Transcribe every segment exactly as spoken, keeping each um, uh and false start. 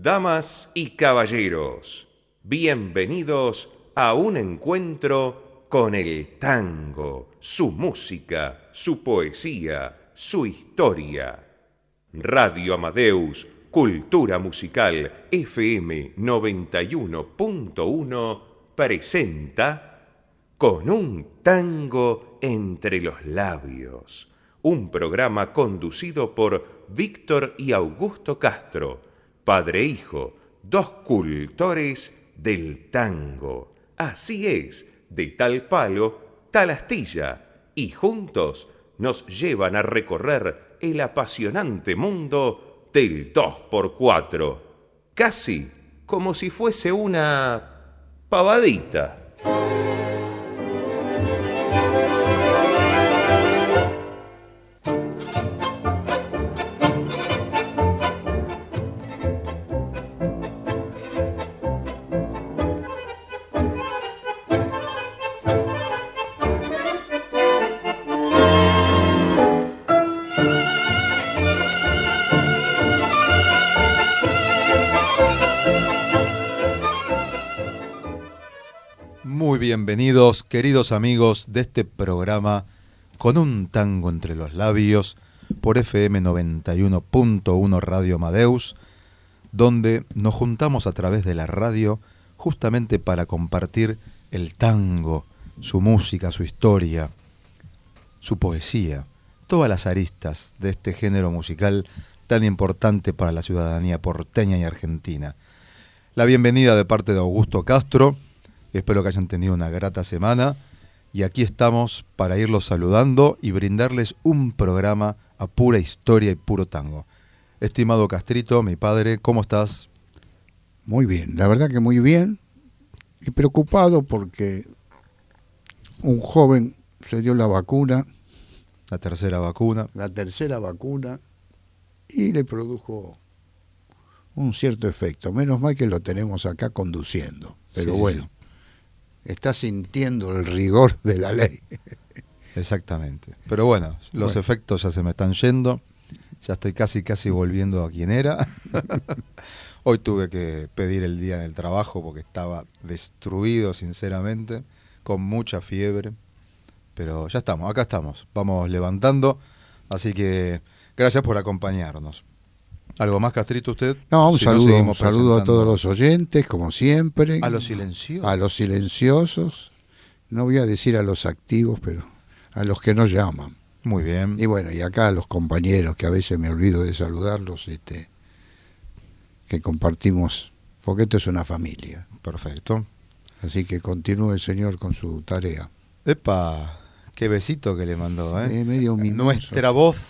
Damas y caballeros, bienvenidos a un encuentro con el tango, su música, su poesía, su historia. Radio Amadeus, Cultura Musical F M noventa y uno punto uno presenta Con un tango entre los labios, un programa conducido por Víctor y Augusto Castro, padre e hijo, dos cultores del tango. Así es, de tal palo, tal astilla, y juntos nos llevan a recorrer el apasionante mundo del dos por cuatro, casi como si fuese una pavadita. Bienvenidos, queridos amigos, de este programa Con un tango entre los labios por F M noventa y uno punto uno Radio Amadeus, donde nos juntamos a través de la radio justamente para compartir el tango, su música, su historia, su poesía, todas las aristas de este género musical tan importante para la ciudadanía porteña y argentina. La bienvenida de parte de Augusto Castro. Espero que hayan tenido una grata semana y aquí estamos para irlos saludando y brindarles un programa a pura historia y puro tango. Estimado Castrito, mi padre, ¿cómo estás? Muy bien, la verdad que muy bien y preocupado porque un joven se dio la vacuna. La tercera vacuna. La tercera vacuna y le produjo un cierto efecto. Menos mal que lo tenemos acá conduciendo, pero sí, bueno. Sí. Está sintiendo el rigor de la ley. Exactamente. Pero bueno, los bueno. efectos ya se me están yendo. Ya estoy casi, casi volviendo a quien era. Hoy tuve que pedir el día en el trabajo porque estaba destruido, sinceramente, con mucha fiebre. Pero ya estamos, acá estamos. Vamos levantando. Así que gracias por acompañarnos. ¿Algo más, Castrito, usted? No, un si saludo, no un saludo a todos los oyentes, como siempre. A los silenciosos. A los silenciosos. No voy a decir a los activos, pero a los que no llaman. Muy bien. Y bueno, y acá a los compañeros, que a veces me olvido de saludarlos, este, que compartimos, porque esto es una familia. Perfecto. Así que continúe el señor con su tarea. ¡Epa! Qué besito que le mandó, ¿eh? eh medio mimoso. Nuestra voz...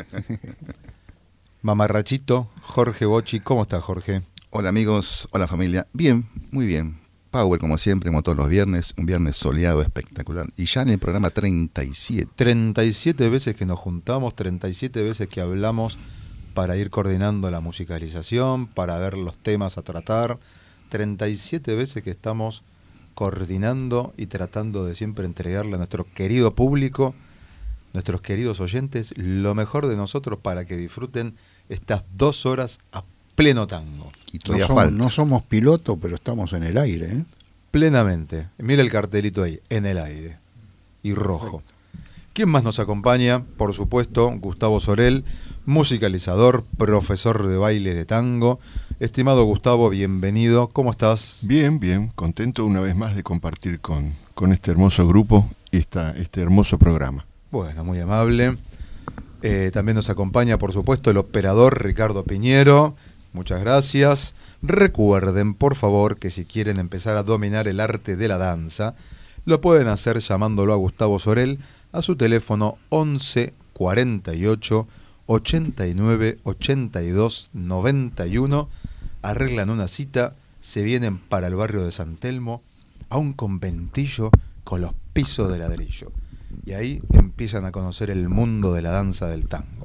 Mamarrachito, Jorge Bochi. ¿Cómo está, Jorge? Hola amigos, hola familia. Bien, muy bien. Power como siempre, como todos los viernes, un viernes soleado, espectacular. Y ya en el programa treinta y siete. treinta y siete veces que nos juntamos, treinta y siete veces que hablamos para ir coordinando la musicalización, para ver los temas a tratar. treinta y siete veces que estamos coordinando y tratando de siempre entregarle a nuestro querido público, nuestros queridos oyentes, lo mejor de nosotros para que disfruten estas dos horas a pleno tango. Y todavía no somos, no somos pilotos, pero estamos en el aire, ¿eh? Plenamente. Mira el cartelito ahí, en el aire. Y rojo. Perfecto. ¿Quién más nos acompaña? Por supuesto, Gustavo Sorel, musicalizador, profesor de baile de tango. Estimado Gustavo, bienvenido. ¿Cómo estás? Bien, bien. Contento una vez más de compartir con, con este hermoso grupo esta, este hermoso programa. Bueno, muy amable. Eh, también nos acompaña, por supuesto, el operador Ricardo Piñero. Muchas gracias. Recuerden, por favor, que si quieren empezar a dominar el arte de la danza, lo pueden hacer llamándolo a Gustavo Sorel a su teléfono once cuarenta y ocho ochenta y nueve ochenta y dos noventa y uno. Arreglan una cita, se vienen para el barrio de San Telmo a un conventillo con los pisos de ladrillo. Y ahí empiezan a conocer el mundo de la danza del tango.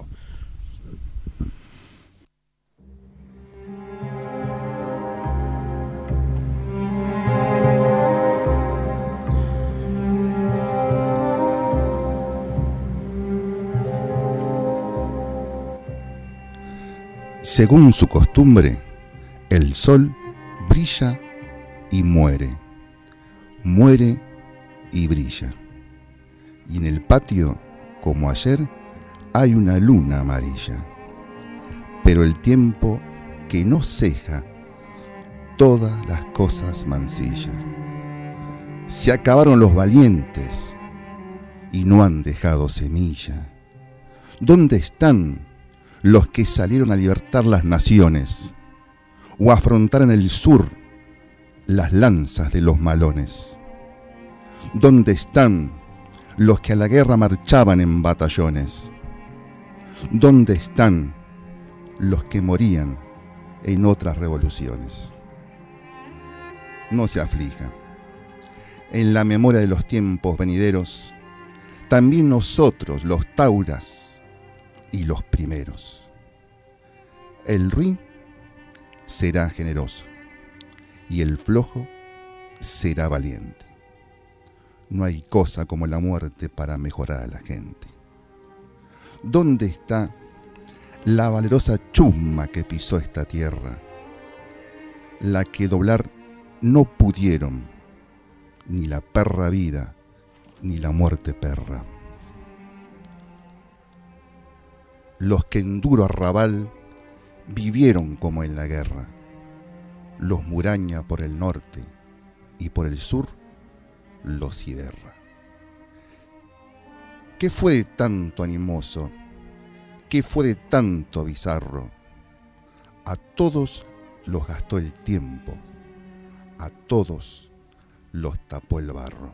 Según su costumbre, El sol brilla y muere, muere y brilla. Y en el patio, como ayer, hay una luna amarilla. Pero el tiempo que no ceja todas las cosas mancillas. Se acabaron los valientes y no han dejado semilla. ¿Dónde están los que salieron a libertar las naciones o a afrontar en el sur las lanzas de los malones? ¿Dónde están los que a la guerra marchaban en batallones? ¿Dónde están los que morían en otras revoluciones? No se aflija. En la memoria de los tiempos venideros, también nosotros, los tauras y los primeros. El ruin será generoso y el flojo será valiente. No hay cosa como la muerte para mejorar a la gente. ¿Dónde está la valerosa chusma que pisó esta tierra? La que doblar no pudieron ni la perra vida ni la muerte perra. Los que en duro arrabal vivieron como en la guerra, los Muraña por el norte y por el sur los Ciberra. ¿Qué fue de tanto animoso? ¿Qué fue de tanto bizarro? A todos los gastó el tiempo, a todos los tapó el barro.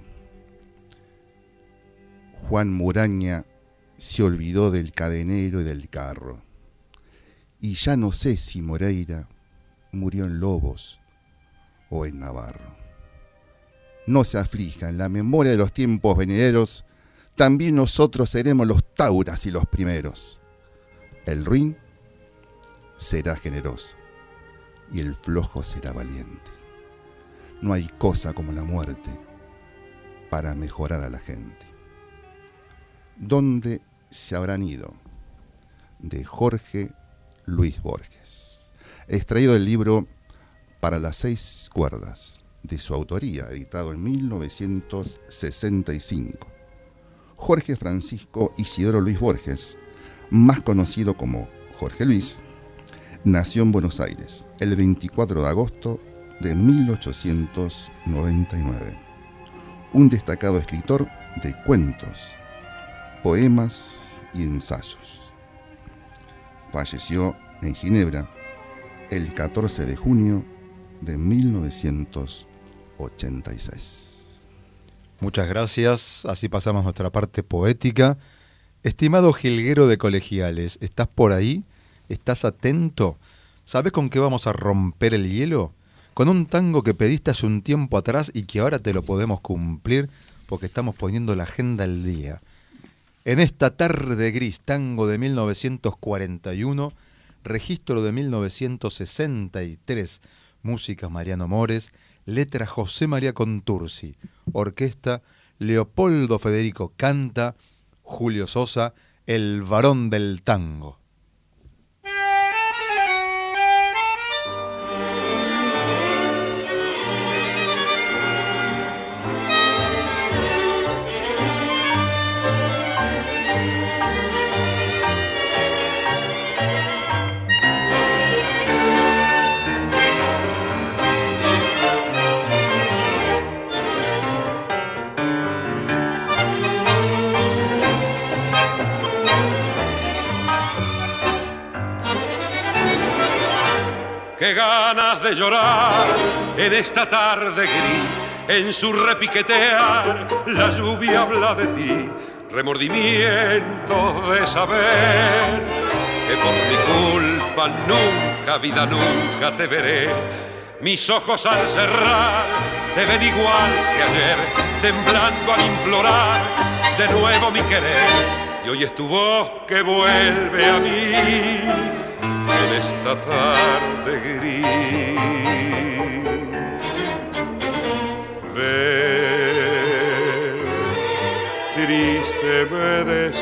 Juan Muraña se olvidó del cadenero y del carro, y ya no sé si Moreira murió en Lobos o en Navarro. No se aflija, en la memoria de los tiempos venideros, también nosotros seremos los tauras y los primeros. El ruin será generoso y el flojo será valiente. No hay cosa como la muerte para mejorar a la gente. ¿Dónde se habrán ido? De Jorge Luis Borges. Extraído del libro Para las seis cuerdas, de su autoría, editado en mil novecientos sesenta y cinco. Jorge Francisco Isidoro Luis Borges, más conocido como Jorge Luis, nació en Buenos Aires el veinticuatro de agosto de mil ochocientos noventa y nueve. Un destacado escritor de cuentos, poemas y ensayos. Falleció en Ginebra el catorce de junio de mil novecientos ochenta y seis. Muchas gracias, así pasamos nuestra parte poética. Estimado jilguero de colegiales, ¿estás por ahí? ¿Estás atento? ¿Sabes con qué vamos a romper el hielo? Con un tango que pediste hace un tiempo atrás y que ahora te lo podemos cumplir porque estamos poniendo la agenda al día. En esta tarde gris, tango de mil novecientos cuarenta y uno, registro de mil novecientos sesenta y tres, música Mariano Mores, letra José María Contursi, orquesta Leopoldo Federico Canta, Julio Sosa, el varón del tango. Qué ganas de llorar en esta tarde gris, en su repiquetear la lluvia habla de ti, remordimiento de saber que por mi culpa nunca, vida nunca te veré. Mis ojos al cerrar te ven igual que ayer, temblando al implorar de nuevo mi querer, y hoy es tu voz que vuelve a mí en esta tarde gris. Ven, triste me decías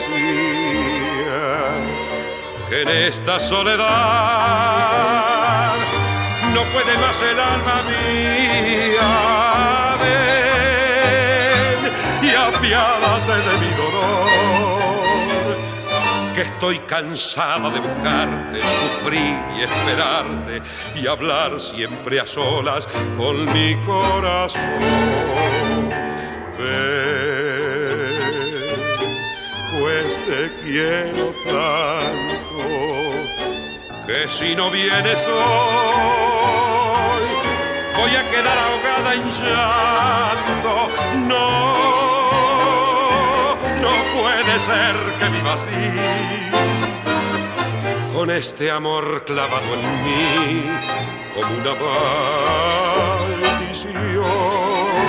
que en esta soledad no puede más el alma mía, ven y apiádate de mi dolor, que estoy cansada de buscarte, sufrir y esperarte y hablar siempre a solas con mi corazón. Ven, pues te quiero tanto, que si no vienes hoy voy a quedar ahogada en llanto. No, no puede ser que viva así, con este amor clavado en mí como una maldición.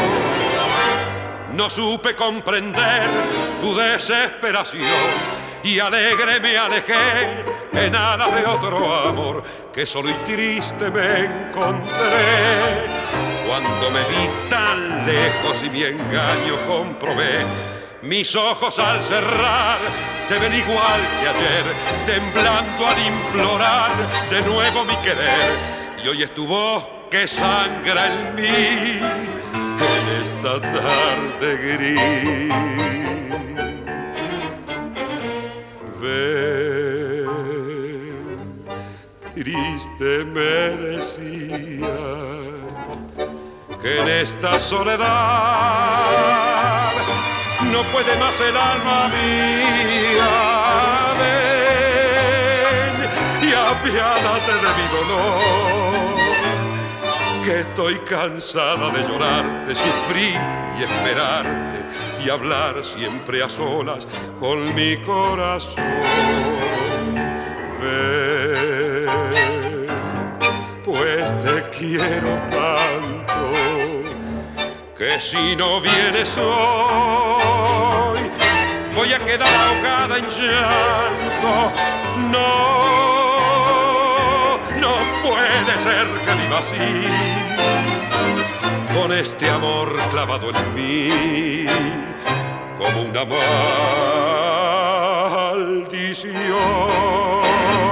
No supe comprender tu desesperación y alegre me alejé en alas de otro amor, que solo y triste me encontré. Cuando me vi tan lejos y mi engaño comprobé, mis ojos al cerrar te ven igual que ayer, temblando al implorar de nuevo mi querer. Y hoy es tu voz que sangra en mí en esta tarde gris. Ven, triste me decía que en esta soledad no puede más el alma mía. Ven y apiádate de mi dolor, que estoy cansada de llorarte, sufrir y esperarte y hablar siempre a solas con mi corazón. Ven, pues te quiero tanto, que si no vienes hoy voy a quedar ahogada en llanto. No, no puede ser que viva así, con este amor clavado en mí como una maldición.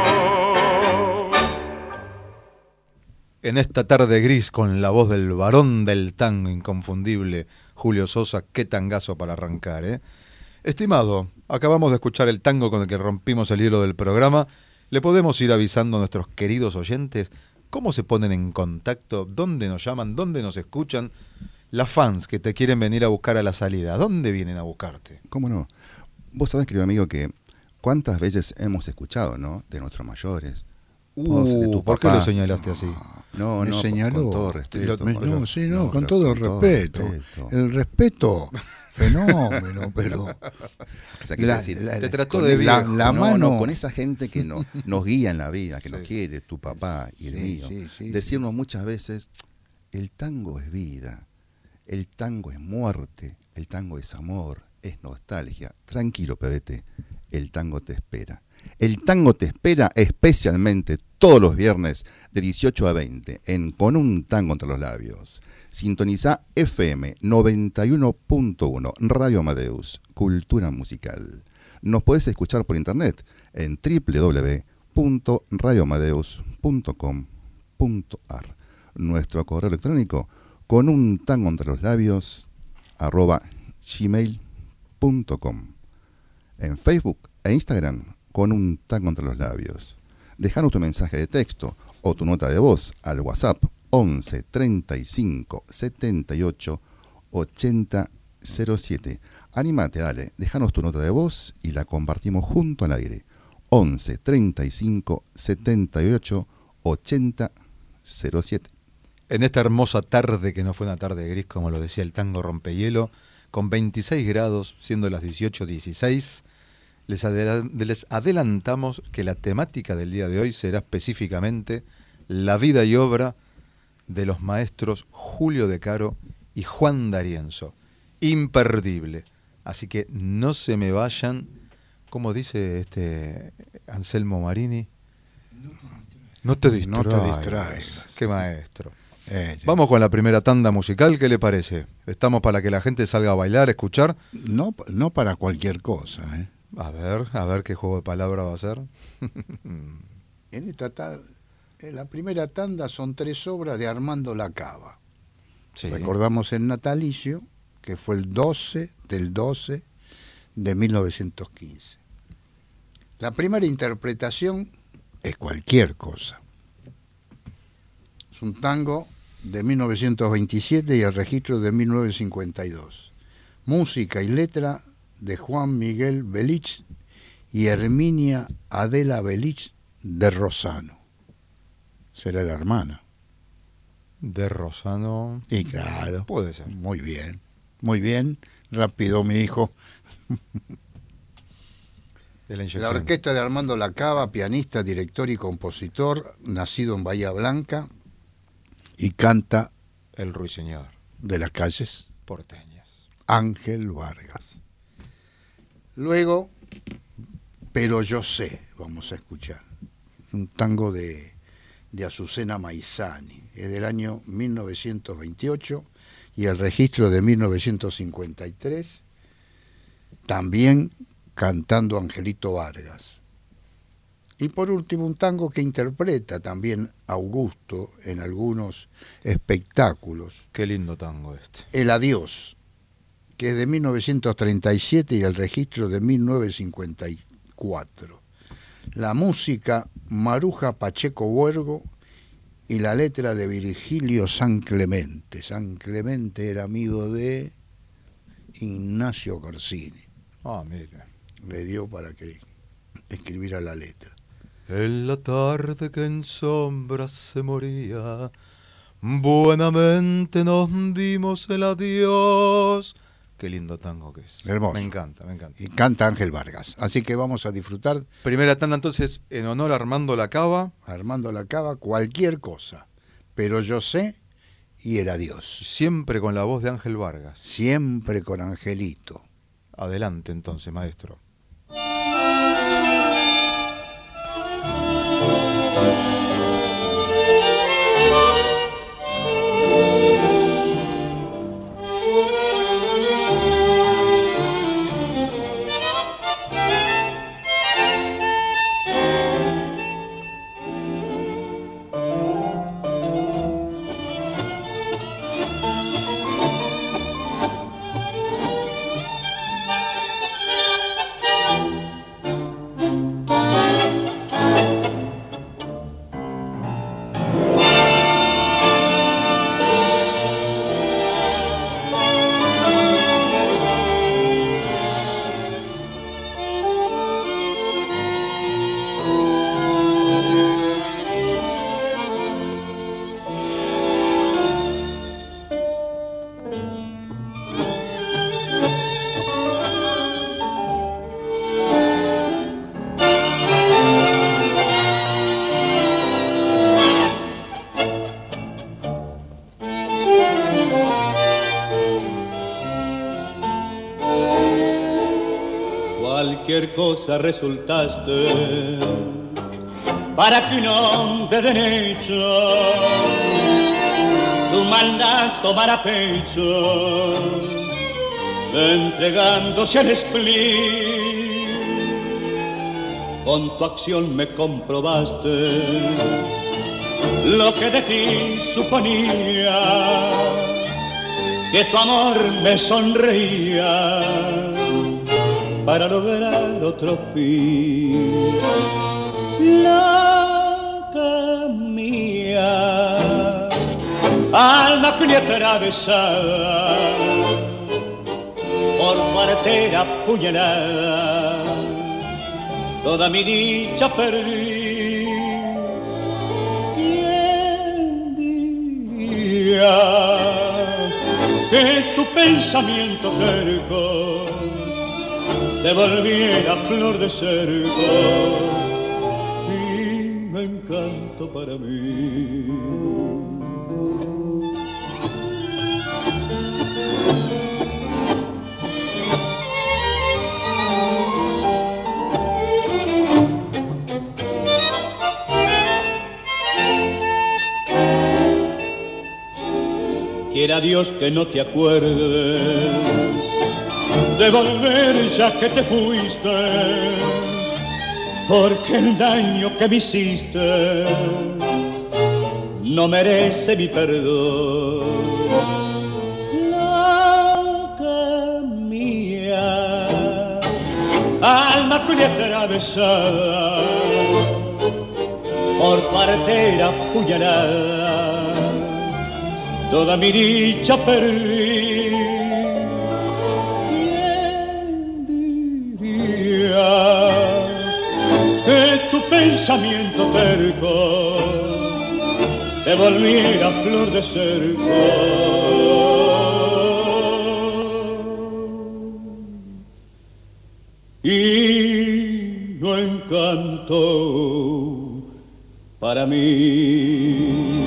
En esta tarde gris, con la voz del varón del tango inconfundible, Julio Sosa, qué tangazo para arrancar, ¿eh? Estimado, acabamos de escuchar el tango con el que rompimos el hielo del programa. ¿Le podemos ir avisando a nuestros queridos oyentes cómo se ponen en contacto, dónde nos llaman, dónde nos escuchan? Las fans que te quieren venir a buscar a la salida, ¿dónde vienen a buscarte? ¿Cómo no? Vos sabés, querido amigo, que cuántas veces hemos escuchado, ¿no?, de nuestros mayores. Uh, de tu ¿por papá. qué lo señalaste así? No, Me no, señaló. con todo respeto. Me- no, sí, no, No, con re- todo el con todo respeto. respeto. El respeto, fenómeno, pero O sea, que La- decir, la- Te trató con de esa- viejo. la no, mano- no, con esa gente que no, nos guía en la vida, que Sí. nos quiere, tu papá y el Sí, mío. sí, sí, Decirnos muchas veces, el tango es vida, el tango es muerte, el tango es amor, es nostalgia. Tranquilo, pebete, el tango te espera. El tango te espera especialmente todos los viernes de dieciocho a veinte en Con un tango entre los labios. Sintoniza F M noventa y uno punto uno, Radio Amadeus, Cultura Musical. Nos podés escuchar por internet en doble u doble u doble u punto radio amadeus punto com punto a r. Nuestro correo electrónico, con un tango entre los labios, arroba gmail punto com. En Facebook e Instagram, con un tango entre los labios. Dejanos tu mensaje de texto o tu nota de voz al WhatsApp once treinta y cinco setenta y ocho ochenta cero siete. Anímate, dale, dejanos tu nota de voz y la compartimos junto al aire. once treinta y cinco setenta y ocho ochenta cero siete. En esta hermosa tarde, que no fue una tarde gris, como lo decía el tango rompehielo, con veintiséis grados, siendo las dieciocho dieciséis, les, adela- les adelantamos que la temática del día de hoy será específicamente la vida y obra de los maestros Julio De Caro y Juan D'Arienzo. Imperdible. Así que no se me vayan, como dice este Anselmo Marini, no te distraigas. No te distraigas. Qué maestro. Eh, ya. Vamos con la primera tanda musical, ¿qué le parece? ¿Estamos para que la gente salga a bailar, a escuchar? No, no para cualquier cosa, ¿eh? A ver, a ver qué juego de palabras va a ser. En esta tarde En la primera tanda son tres obras de Armando Lacava. Sí. Recordamos el natalicio, que fue el doce del doce de mil novecientos quince. La primera interpretación es Cualquier cosa. Es un tango de mil novecientos veintisiete y el registro de mil novecientos cincuenta y dos. Música y letra de Juan Miguel Belich y Herminia Adela Belich de Rosano. Será la hermana. De Rosano. Y claro. Puede ser. Muy bien, muy bien. Rápido, mi hijo. De la inyección. La orquesta de Armando Lacava, pianista, director y compositor, nacido en Bahía Blanca, y canta El ruiseñor. de las calles Porteñas. Ángel Vargas. Luego, Pero yo sé, vamos a escuchar. Un tango de, de Azucena Maizani, es del año mil novecientos veintiocho y el registro de mil novecientos cincuenta y tres, también cantando Angelito Vargas. Y por último, un tango que interpreta también Augusto en algunos espectáculos. Qué lindo tango este. El Adiós, que es de mil novecientos treinta y siete y el registro de mil novecientos cincuenta y cuatro. La música, Maruja Pacheco Huergo, y la letra de Virgilio San Clemente. San Clemente era amigo de Ignacio Corsini. Ah, mira. Le dio para que escribiera la letra. En la tarde que en sombras se moría, buenamente nos dimos el adiós. Qué lindo tango que es. Hermoso. Me encanta, me encanta. Y canta Ángel Vargas. Así que vamos a disfrutar, Primera tanda entonces, en honor a Armando Lacava. Armando Lacava, Cualquier cosa. Pero yo sé, y el adiós. Siempre con la voz de Ángel Vargas. Siempre con Angelito. Adelante entonces, maestro. Cualquier cosa resultaste para que un hombre de hecho tu maldad tomara pecho, entregándose al spleen. Con tu acción me comprobaste lo que de ti suponía, que tu amor me sonreía para lograr otro fin. Loca mía, alma fría atravesada por tu artera puñalada, toda mi dicha perdí. ¿Quién diría que tu pensamiento terco te volviera flor de cerco y me encanto para mí? Quiera Dios que no te acuerdes de volver ya que te fuiste, porque el daño que me hiciste no merece mi perdón. Loca mía, alma cruel y atravesada por partera puñalada, toda mi dicha perdí. ¿Quién diría que tu pensamiento terco te volviera flor de cerco? Y no encantó para mí.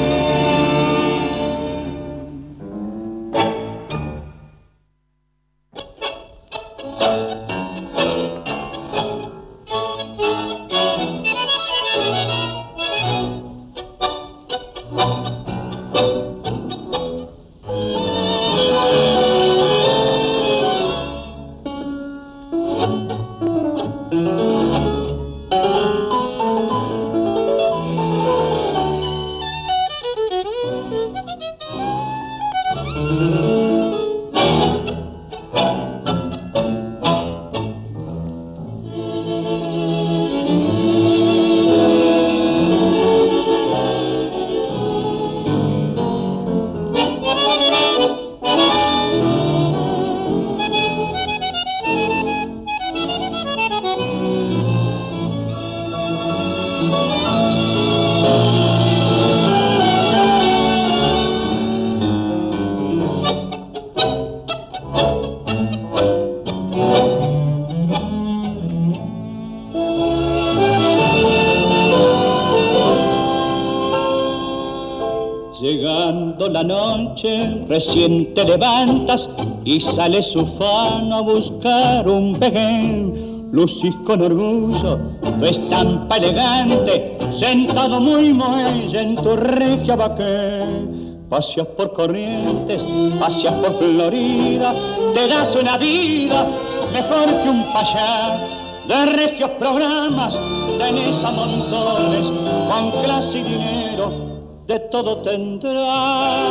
La noche recién te levantas y sales ufano a buscar un vején. Lucís con orgullo tu estampa elegante, sentado muy muelle en tu regia vaquén. Paseas por Corrientes, paseas por Florida, te das una vida mejor que un payá. De regios programas tenés a montones, con clase y dinero de todo tendrás,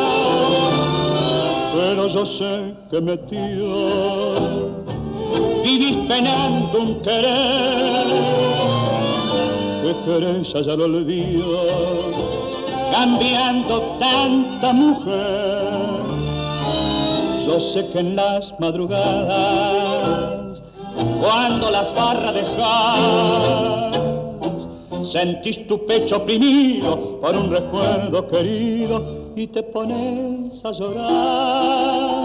pero yo sé que metido vivís penando un querer, que querés ya lo olvido, cambiando tanta mujer. Yo sé que en las madrugadas, cuando las barras dejás, sentís tu pecho oprimido por un recuerdo querido y te pones a llorar.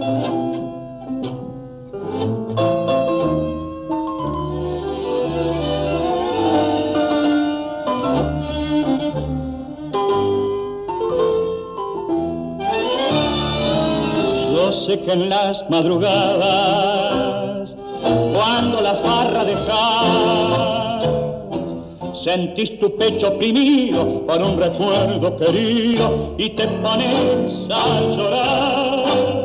Yo sé que en las madrugadas, cuando las barras dejás, sentís tu pecho oprimido por un recuerdo querido y te pones a llorar.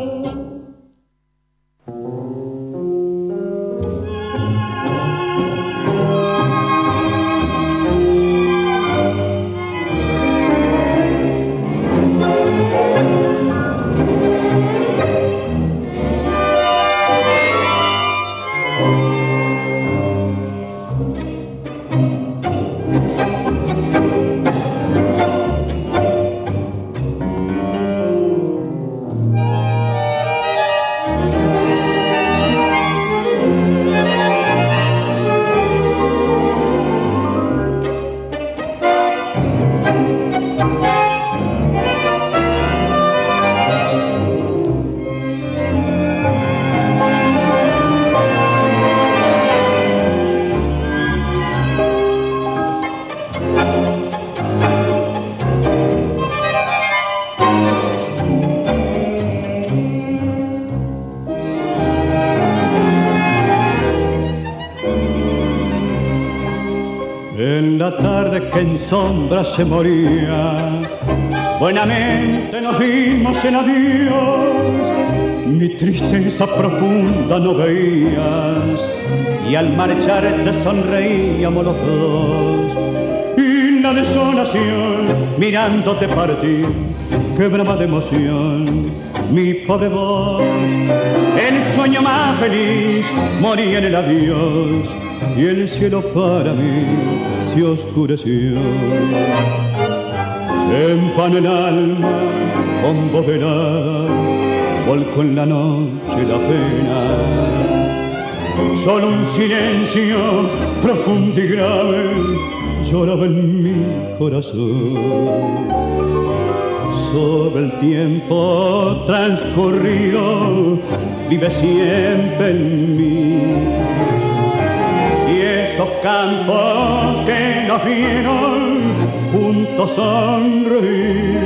Que en sombra se moría, buenamente nos vimos en adiós, mi tristeza profunda no veías, y al marchar te sonreíamos los dos, y la desolación, mirándote partir, quebraba de emoción mi pobre voz. El sueño más feliz moría en el adiós y el cielo para mí se oscureció. Empana el alma con voz velada, volcó en la noche la pena. Solo un silencio profundo y grave lloraba en mi corazón. Sobre el tiempo transcurrido vive siempre en mí. Y esos campos que nos vieron juntos sonreír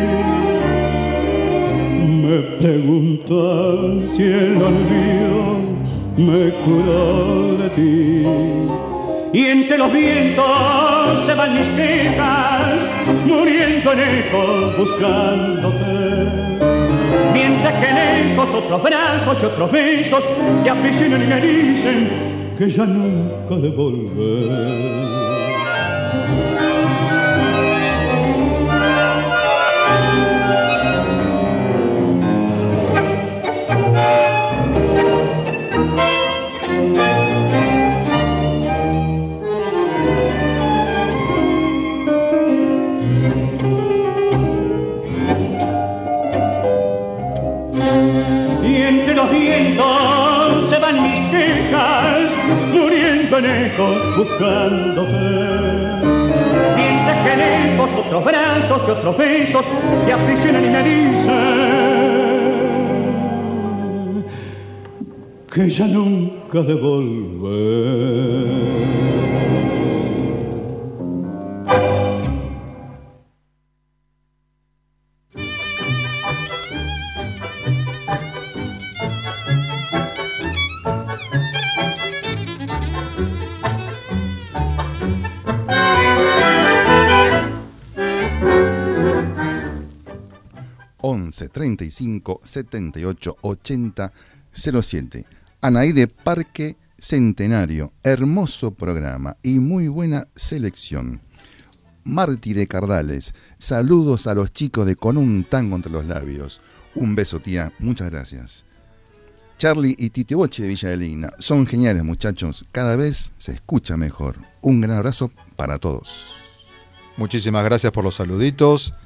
me preguntan si el olvido me curó de ti. Y entre los vientos se van mis quejas, muriendo en ecos buscándote. Mientras que lejos otros brazos y otros besos te aprisionan y me dicen que ya nunca de volver. Se van mis quejas, muriendo en ecos buscándote. Mientras que lejos otros brazos y otros besos te aprisionan y me dicen que ya nunca de volver. once, treinta y cinco, setenta y ocho, ochenta, cero siete. Anaide Parque Centenario, hermoso programa y muy buena selección. Marti de Cardales, saludos a los chicos de Con un tango entre los labios. Un beso, tía, muchas gracias. Charlie y Tito Bochi de Villa de Ligna, son geniales muchachos, cada vez se escucha mejor. Un gran abrazo para todos. Muchísimas gracias por los saluditos.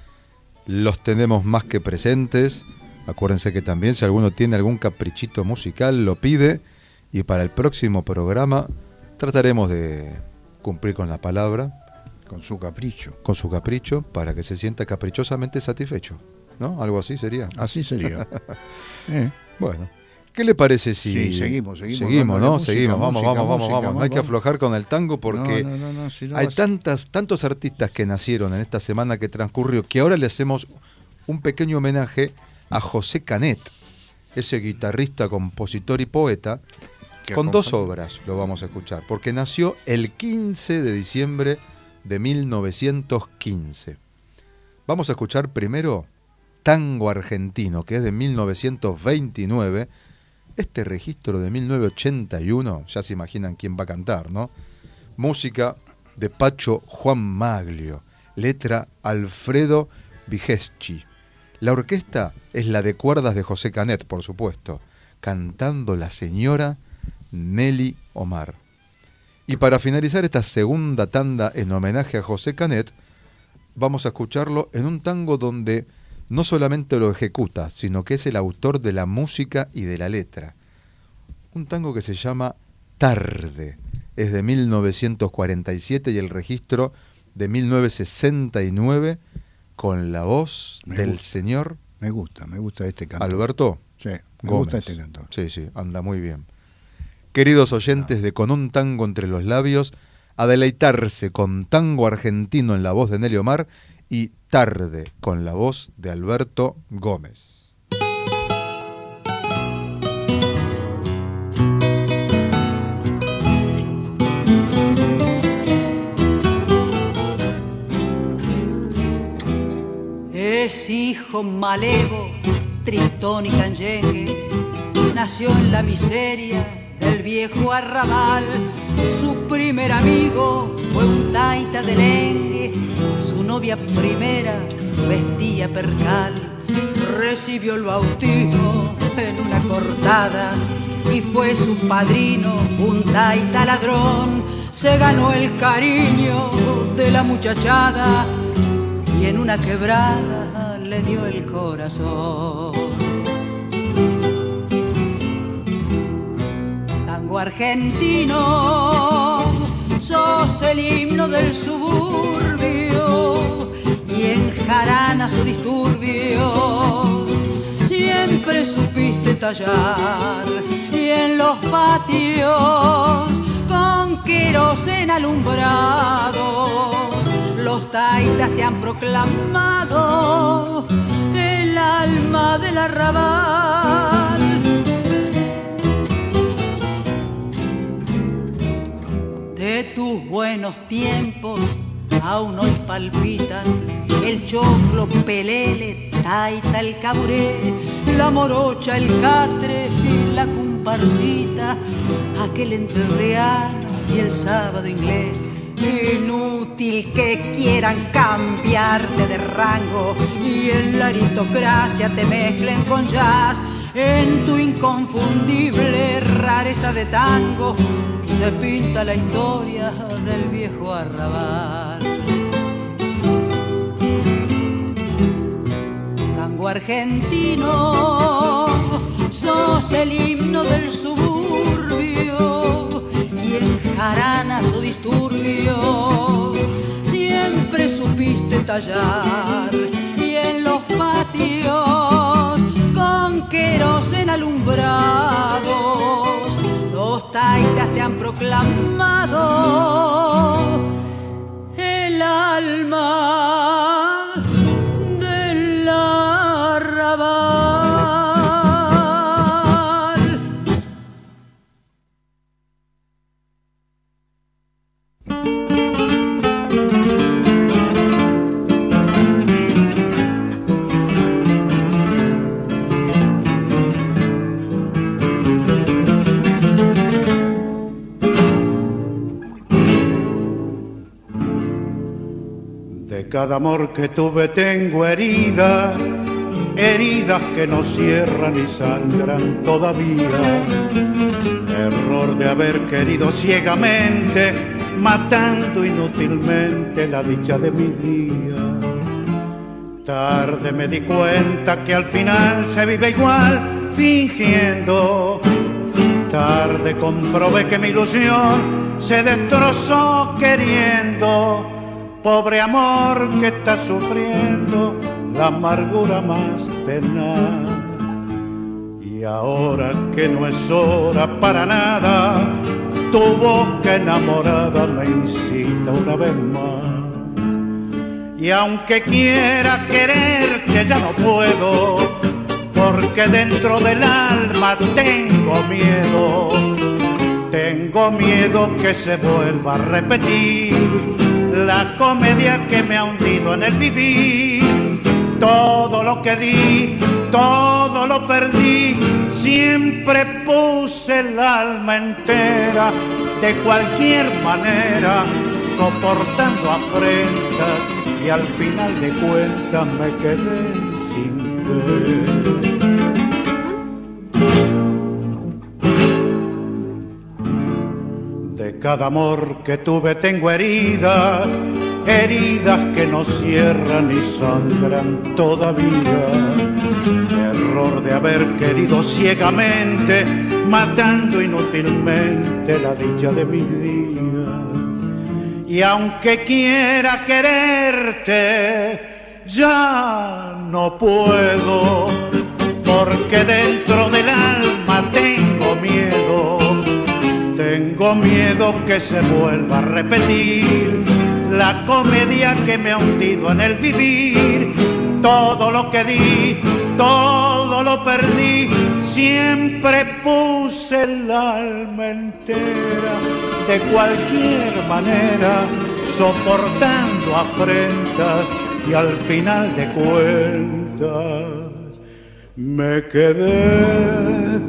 Los tenemos más que presentes. Acuérdense que también si alguno tiene algún caprichito musical lo pide y para el próximo programa trataremos de cumplir con la palabra, con su capricho, con su capricho para que se sienta caprichosamente satisfecho, ¿no? Algo así sería. Así sería. eh. Bueno, ¿qué le parece si sí, seguimos, seguimos, seguimos, ¿no? Música, seguimos, vamos, música, vamos, música, vamos, vamos. No hay que vamos. aflojar con el tango porque no, no, no, no, si no hay vas... tantas, tantos artistas que nacieron en esta semana que transcurrió que ahora le hacemos un pequeño homenaje a José Canet, ese guitarrista, compositor y poeta, con dos obras lo vamos a escuchar, porque nació el quince de diciembre de mil novecientos quince. Vamos a escuchar primero Tango Argentino, que es de mil novecientos veintinueve. Este registro de mil novecientos ochenta y uno, ya se imaginan quién va a cantar, ¿no? Música de Pacho Juan Maglio, letra Alfredo Vigeschi. La orquesta es la de cuerdas de José Canet, por supuesto, cantando la señora Nelly Omar. Y para finalizar esta segunda tanda en homenaje a José Canet, vamos a escucharlo en un tango donde no solamente lo ejecuta, sino que es el autor de la música y de la letra. Un tango que se llama Tarde, es de mil novecientos cuarenta y siete y el registro de mil novecientos sesenta y nueve, con la voz me del gusta, señor... Me gusta, me gusta este cantor. Alberto Sí, me Gómez. gusta este cantor. Sí, sí, anda muy bien. Queridos oyentes de Con un tango entre los labios, a deleitarse con Tango Argentino en la voz de Nelly Omar y Tarde con la voz de Alberto Gómez. Es hijo malevo, tristón y canyengue, nació en la miseria del viejo arrabal. Su primer amigo fue un taita de lengue, su novia primera vestía percal, recibió el bautismo en una cortada y fue su padrino un taita ladrón. Se ganó el cariño de la muchachada y en una quebrada le dio el corazón. Tango argentino, sos el himno del suburbio y en jarana su disturbio siempre supiste tallar, y en los patios con querosén alumbrados los taitas te han proclamado el alma del arrabal. De tus buenos tiempos aún hoy palpitan el choclo, pelele, taita, el caburé, la morocha, el catre y la comparsita, aquel entrerriano y el sábado inglés. Inútil que quieran cambiarte de rango y en la aristocracia te mezclen con jazz. En tu inconfundible rareza de tango se pinta la historia del viejo arrabal. Tango argentino, sos el himno del suburbio y en jarana su disturbio siempre supiste tallar, y en los patios con querosén alumbrados los taitas te han proclamado el alma del arrabal. De cada amor que tuve tengo heridas, heridas que no cierran y sangran todavía. Error de haber querido ciegamente, matando inútilmente la dicha de mis días. Tarde me di cuenta que al final se vive igual fingiendo. Tarde comprobé que mi ilusión se destrozó queriendo. Pobre amor que está sufriendo la amargura más tenaz. Y ahora que no es hora para nada, tu boca enamorada me incita una vez más. Y aunque quiera quererte ya no puedo, porque dentro del alma tengo miedo. Tengo miedo que se vuelva a repetir la comedia que me ha hundido en el vivir. Todo lo que di, todo lo perdí, siempre puse el alma entera, de cualquier manera, soportando afrentas, y al final de cuentas me quedé sin fe. De cada amor que tuve tengo heridas, heridas que no cierran ni sangran todavía. Error de haber querido ciegamente, matando inútilmente la dicha de mis días. Y aunque quiera quererte, ya no puedo, porque dentro del alma tengo miedo. Tengo miedo que se vuelva a repetir la comedia que me ha hundido en el vivir. Todo lo que di, todo lo perdí, siempre puse el alma entera, de cualquier manera, soportando afrentas, y al final de cuentas me quedé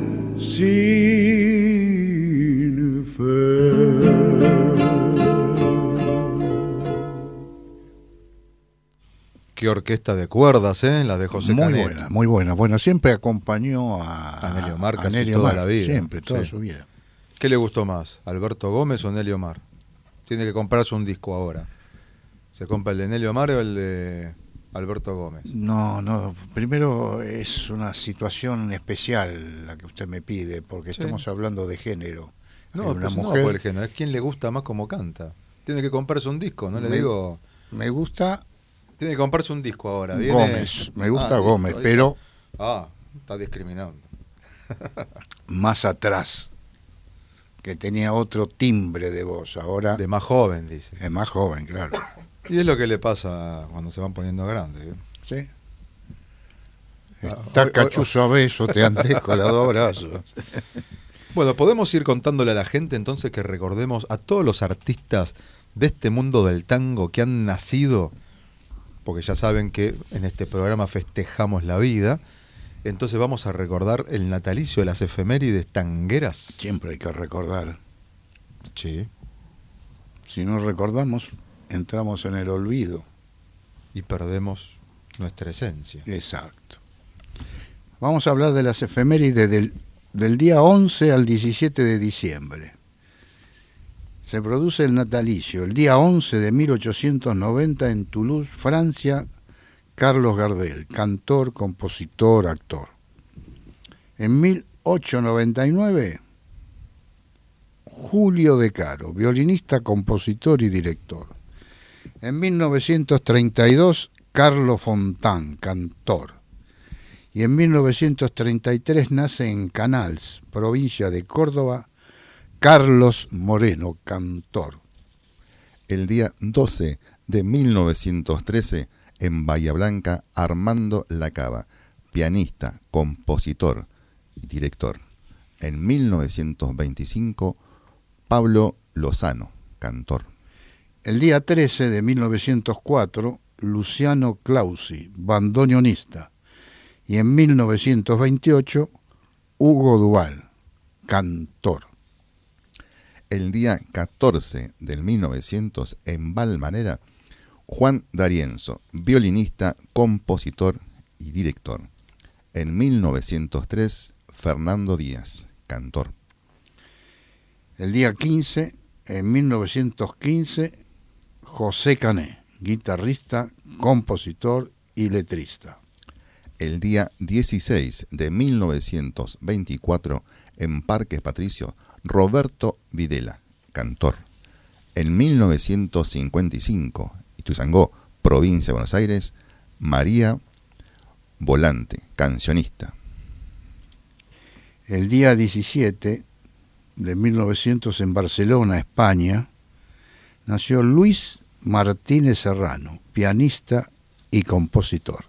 sin fe. Qué orquesta de cuerdas, ¿eh? La de José muy Canet. buena, muy buena. Bueno, siempre acompañó a, A Nelio Mar a casi Nelio toda Mar, la vida. Siempre, toda Sí. su vida. ¿Qué le gustó más, Alberto Gómez o Nelio Mar? Tiene que comprarse un disco ahora. ¿Se compra el de Nelio Mar o el de Alberto Gómez? No, no, primero es una situación especial la que usted me pide, porque Sí. estamos hablando de género. No, Hay una pues no mujer, por el género, es quien le gusta más como canta. Tiene que comprarse un disco, no le Me- digo... me gusta Tiene que comprarse un disco ahora. Viene... Gómez, me gusta Ah, Gómez, listo, pero Ah, está discriminando. más atrás, que tenía otro timbre de voz, ahora De más joven, dice. es más joven, claro. Y es lo que le pasa cuando se van poniendo grandes. ¿eh? Sí. Ah, Está hoy- cachuzo a beso, te antes con los dos brazos. Bueno, podemos ir contándole a la gente entonces que recordemos a todos los artistas de este mundo del tango que han nacido, porque ya saben que en este programa festejamos la vida, entonces vamos a recordar el natalicio de las efemérides tangueras. Siempre hay que recordar. Sí. Si no recordamos, entramos en el olvido. Y perdemos nuestra esencia. Exacto. Vamos a hablar de las efemérides del, del día once al diecisiete de diciembre. Se produce el natalicio, el día once de mil ochocientos noventa en Toulouse, Francia, Carlos Gardel, cantor, compositor, actor. En mil ochocientos noventa y nueve, Julio De Caro, violinista, compositor y director. En mil novecientos treinta y dos, Carlos Fontán, cantor. Y en mil novecientos treinta y tres nace en Canals, provincia de Córdoba, Carlos Moreno, cantor. El día doce de mil novecientos trece, en Bahía Blanca, Armando Lacaba, pianista, compositor y director. En mil novecientos veinticinco, Pablo Lozano, cantor. El día trece de mil novecientos cuatro, Luciano Clausi, bandoneonista. Y en mil novecientos veintiocho, Hugo Duval, cantor. El día catorce del mil novecientos, en Valmanera, Juan D'Arienzo, violinista, compositor y director. En mil novecientos tres, Fernando Díaz, cantor. El día quince, en mil novecientos quince, José Canet, guitarrista, compositor y letrista. El día dieciséis de mil novecientos veinticuatro, en Parques Patricio, Roberto Videla, cantor. En mil novecientos cincuenta y cinco, Ituzaingó, provincia de Buenos Aires, María Volante, cancionista. El día diecisiete de mil novecientos en Barcelona, España, nació Luis Martínez Serrano, pianista y compositor.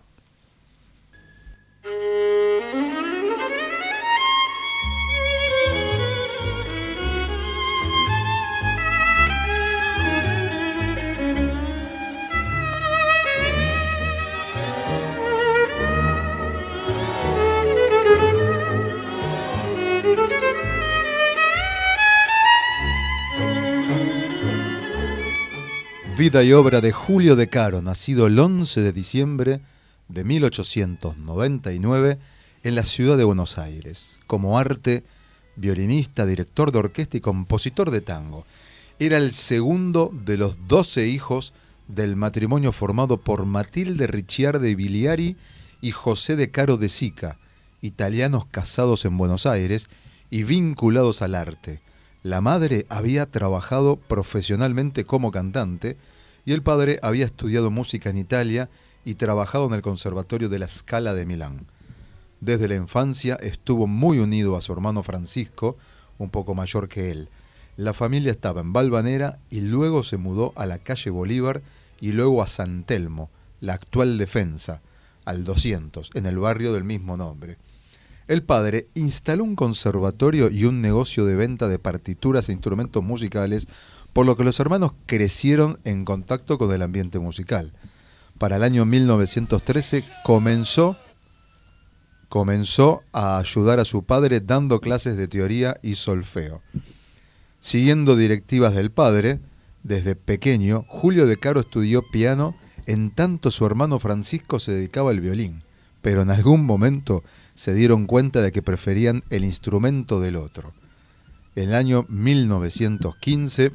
Vida y obra de Julio De Caro, nacido el once de diciembre de mil ochocientos noventa y nueve en la ciudad de Buenos Aires. Como arte, violinista, director de orquesta y compositor de tango. Era el segundo de los doce hijos del matrimonio formado por Matilde Ricciardi Biliari y José De Caro de Sica, italianos casados en Buenos Aires y vinculados al arte. La madre había trabajado profesionalmente como cantante y el padre había estudiado música en Italia y trabajado en el Conservatorio de la Scala de Milán. Desde la infancia estuvo muy unido a su hermano Francisco, un poco mayor que él. La familia estaba en Valvanera y luego se mudó a la calle Bolívar y luego a San Telmo, la actual Defensa, al doscientos, en el barrio del mismo nombre. El padre instaló un conservatorio y un negocio de venta de partituras e instrumentos musicales, por lo que los hermanos crecieron en contacto con el ambiente musical. Para el año mil novecientos trece comenzó, comenzó a ayudar a su padre dando clases de teoría y solfeo. Siguiendo directivas del padre, desde pequeño, Julio De Caro estudió piano En tanto su hermano Francisco se dedicaba al violín, pero en algún momento se dieron cuenta de que preferían el instrumento del otro. En el año mil novecientos quince,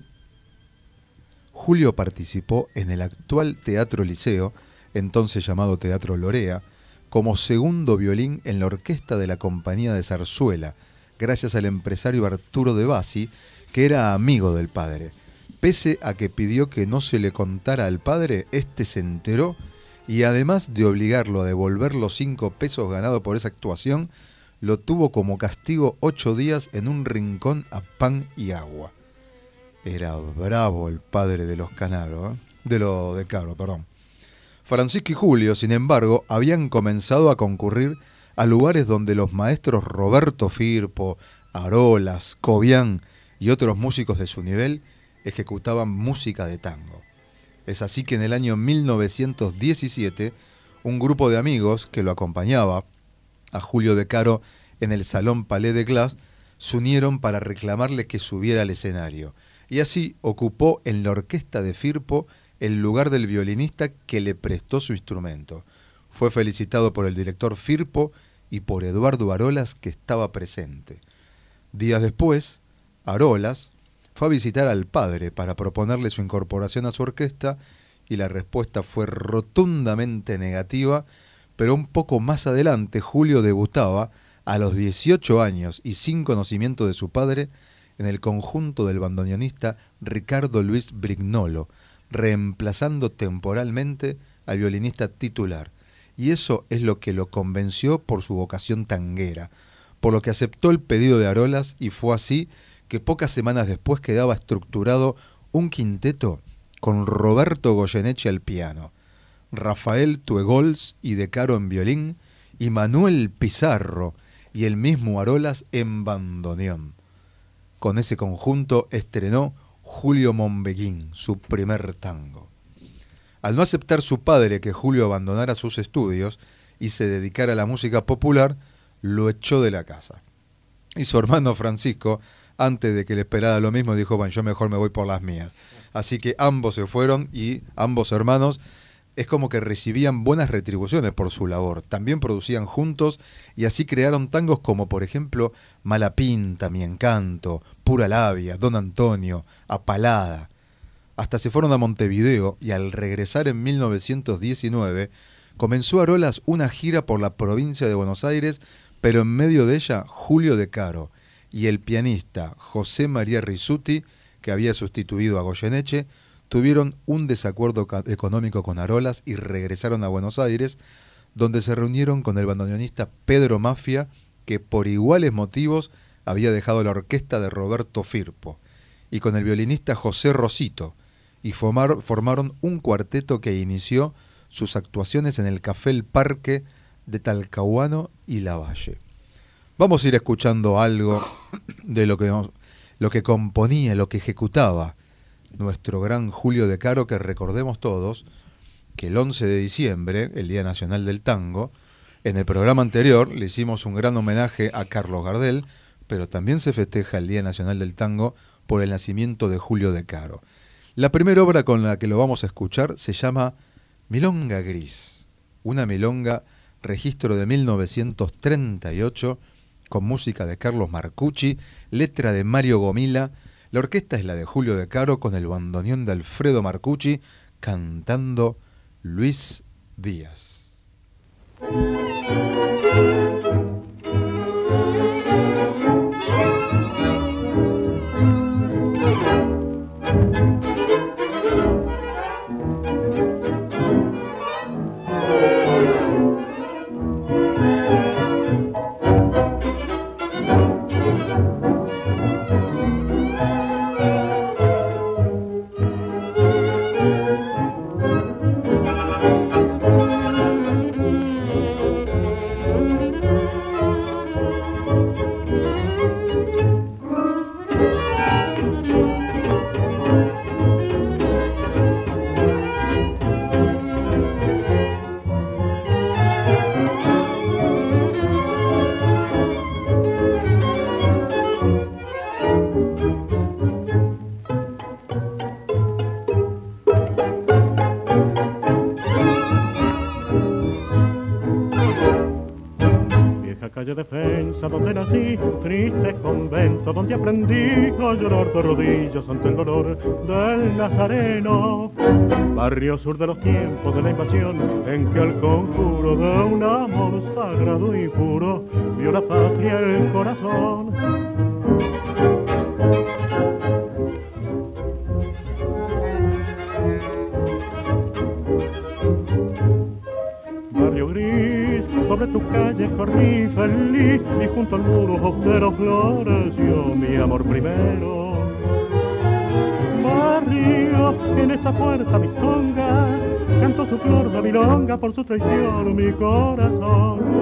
Julio participó en el actual Teatro Liceo, entonces llamado Teatro Lorea, como segundo violín en la orquesta de la Compañía de Zarzuela, gracias al empresario Arturo de Bassi, que era amigo del padre. Pese a que pidió que no se le contara al padre, este se enteró y además de obligarlo a devolver los cinco pesos ganados por esa actuación, lo tuvo como castigo ocho días en un rincón a pan y agua. Era bravo el padre de los Canaro, ¿eh? de lo de Caro, perdón. Francisco y Julio, sin embargo, habían comenzado a concurrir a lugares donde los maestros Roberto Firpo, Arolas, Cobian y otros músicos de su nivel ejecutaban música de tango. Es así que en el año mil novecientos diecisiete, un grupo de amigos que lo acompañaba a Julio de Caro en el Salón Palais de Glace se unieron para reclamarle que subiera al escenario, y así ocupó en la orquesta de Firpo el lugar del violinista que le prestó su instrumento. Fue felicitado por el director Firpo y por Eduardo Arolas, que estaba presente. Días después, Arolas fue a visitar al padre para proponerle su incorporación a su orquesta y la respuesta fue rotundamente negativa, pero un poco más adelante Julio debutaba a los dieciocho años y sin conocimiento de su padre en el conjunto del bandoneonista Ricardo Luis Brignolo, reemplazando temporalmente al violinista titular. Y eso es lo que lo convenció por su vocación tanguera, por lo que aceptó el pedido de Arolas, y fue así que pocas semanas después quedaba estructurado un quinteto con Roberto Goyeneche al piano, Rafael Tuegols y De Caro en violín, y Manuel Pizarro y el mismo Arolas en bandoneón. Con ese conjunto estrenó Julio Monbeguín, su primer tango. Al no aceptar su padre que Julio abandonara sus estudios y se dedicara a la música popular, lo echó de la casa. Y su hermano Francisco, antes de que le esperara lo mismo, dijo, bueno, yo mejor me voy por las mías. Así que ambos se fueron y ambos hermanos es como que recibían buenas retribuciones por su labor. También producían juntos y así crearon tangos como, por ejemplo, Mala Pinta, Mi Encanto, Pura Labia, Don Antonio, Apalada. Hasta se fueron a Montevideo y al regresar en mil novecientos diecinueve comenzó Arolas una gira por la provincia de Buenos Aires, pero en medio de ella Julio de Caro y el pianista José María Rizzuti, que había sustituido a Goyeneche, tuvieron un desacuerdo económico con Arolas y regresaron a Buenos Aires, donde se reunieron con el bandoneonista Pedro Mafia, que por iguales motivos había dejado la orquesta de Roberto Firpo, y con el violinista José Rosito, y formar, formaron un cuarteto que inició sus actuaciones en el Café El Parque de Talcahuano y Lavalle. Vamos a ir escuchando algo de lo que, lo que componía, lo que ejecutaba nuestro gran Julio de Caro, que recordemos todos que el once de diciembre, el Día Nacional del Tango, en el programa anterior le hicimos un gran homenaje a Carlos Gardel, pero también se festeja el Día Nacional del Tango por el nacimiento de Julio de Caro. La primera obra con la que lo vamos a escuchar se llama Milonga Gris, una milonga registro de mil novecientos treinta y ocho, con música de Carlos Marcucci, letra de Mario Gomila. La orquesta es la de Julio de Caro con el bandoneón de Alfredo Marcucci, cantando Luis Díaz. Matanza donde nací, triste convento donde aprendí a llorar de rodillas ante el dolor del Nazareno. Barrio sur de los tiempos de la invasión, en que al conjuro de un amor sagrado y puro vio la patria el corazón. Barrio gris, sobre tu calle corrí feliz y junto al muro austero floreció mi amor primero. Barrio, en esa puerta mis congas, cantó su flor de milonga por su traición mi corazón.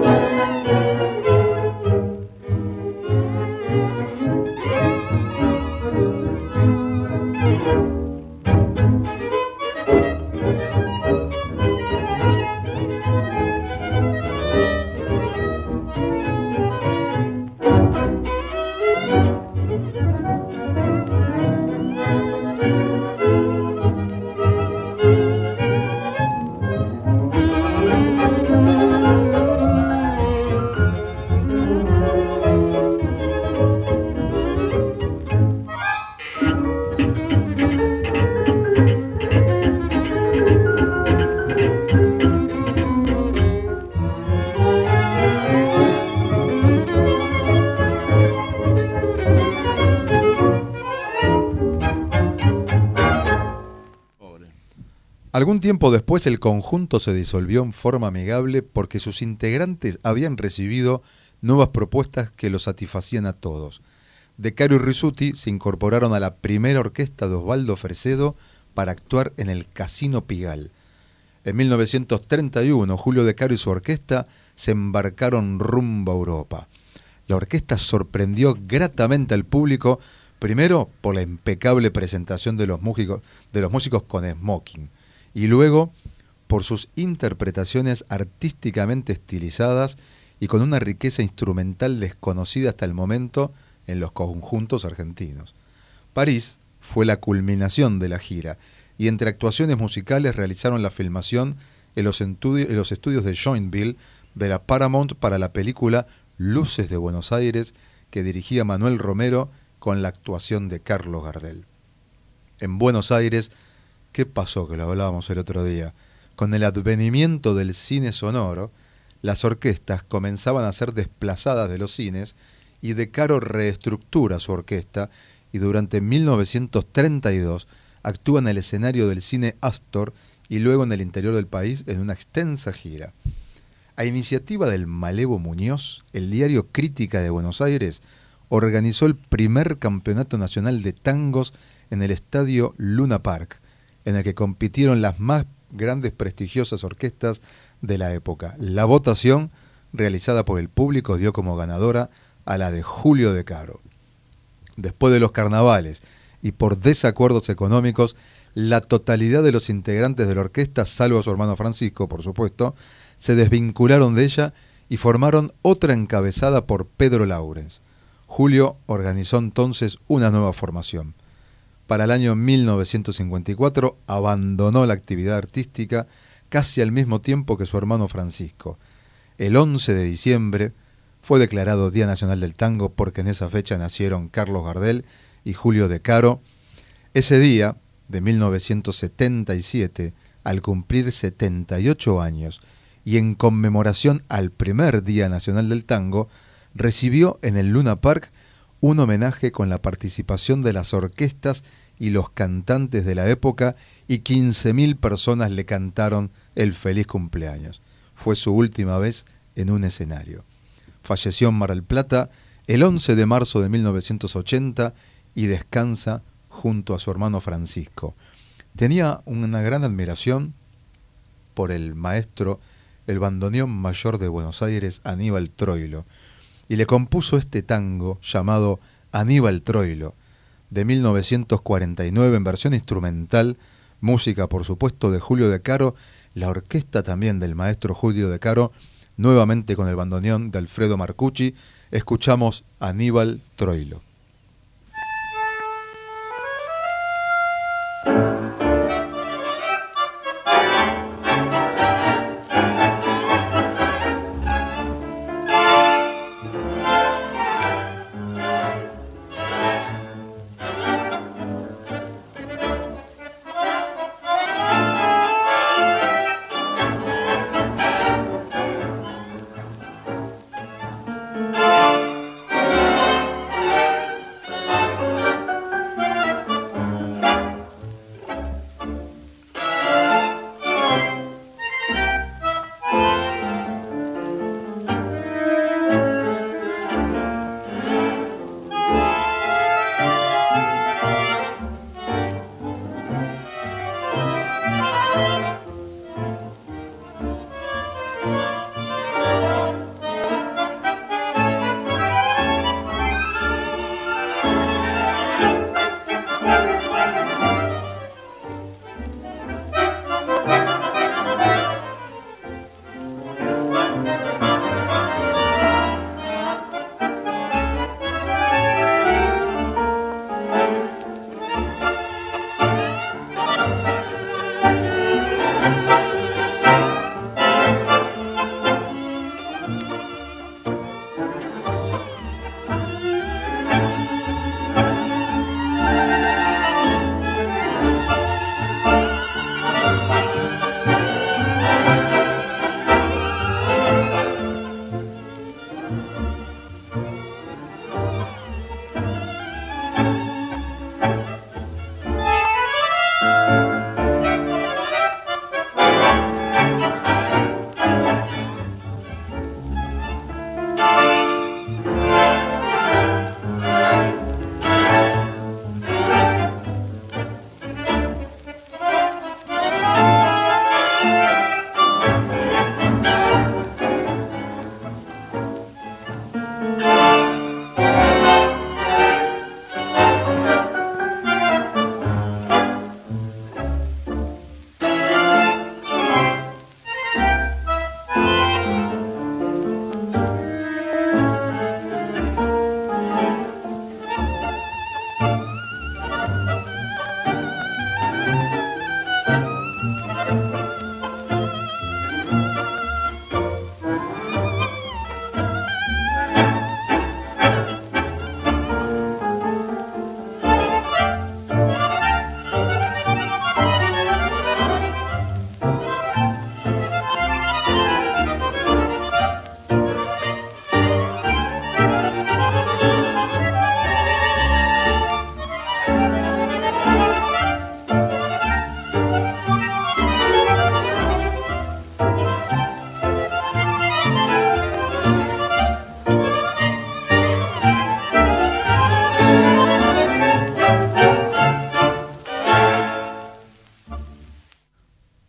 Algún tiempo después el conjunto se disolvió en forma amigable porque sus integrantes habían recibido nuevas propuestas que los satisfacían a todos. De Caro y Rizzuti se incorporaron a la primera orquesta de Osvaldo Fresedo para actuar en el Casino Pigalle. En mil novecientos treinta y uno, Julio De Caro y su orquesta se embarcaron rumbo a Europa. La orquesta sorprendió gratamente al público, primero por la impecable presentación de los músicos, de los músicos con smoking, y luego por sus interpretaciones artísticamente estilizadas y con una riqueza instrumental desconocida hasta el momento en los conjuntos argentinos. París fue la culminación de la gira, y entre actuaciones musicales realizaron la filmación en los, en los estudios de Joinville de la Paramount para la película Luces de Buenos Aires, que dirigía Manuel Romero con la actuación de Carlos Gardel. En Buenos Aires, ¿qué pasó? Que lo hablábamos el otro día. Con el advenimiento del cine sonoro, las orquestas comenzaban a ser desplazadas de los cines y De Caro reestructura su orquesta y durante mil novecientos treinta y dos actúa en el escenario del cine Astor y luego en el interior del país en una extensa gira. A iniciativa del Malevo Muñoz, el diario Crítica de Buenos Aires organizó el primer campeonato nacional de tangos en el estadio Luna Park, en el que compitieron las más grandes prestigiosas orquestas de la época. La votación realizada por el público dio como ganadora a la de Julio De Caro. Después de los carnavales y por desacuerdos económicos, la totalidad de los integrantes de la orquesta, salvo su hermano Francisco, por supuesto, se desvincularon de ella y formaron otra encabezada por Pedro Laurens. Julio organizó entonces una nueva formación. Para el año mil novecientos cincuenta y cuatro abandonó la actividad artística casi al mismo tiempo que su hermano Francisco. El once de diciembre fue declarado Día Nacional del Tango porque en esa fecha nacieron Carlos Gardel y Julio De Caro. Ese día, de mil novecientos setenta y siete, al cumplir setenta y ocho años y en conmemoración al primer Día Nacional del Tango, recibió en el Luna Park un homenaje con la participación de las orquestas y los cantantes de la época, y quince mil personas le cantaron el feliz cumpleaños. Fue su última vez en un escenario. Falleció en Mar del Plata el once de marzo de mil novecientos ochenta y descansa junto a su hermano Francisco. Tenía una gran admiración por el maestro, el bandoneón mayor de Buenos Aires, Aníbal Troilo, y le compuso este tango llamado Aníbal Troilo, de mil novecientos cuarenta y nueve, en versión instrumental, música por supuesto de Julio De Caro, la orquesta también del maestro Julio De Caro, nuevamente con el bandoneón de Alfredo Marcucci. Escuchamos Aníbal Troilo.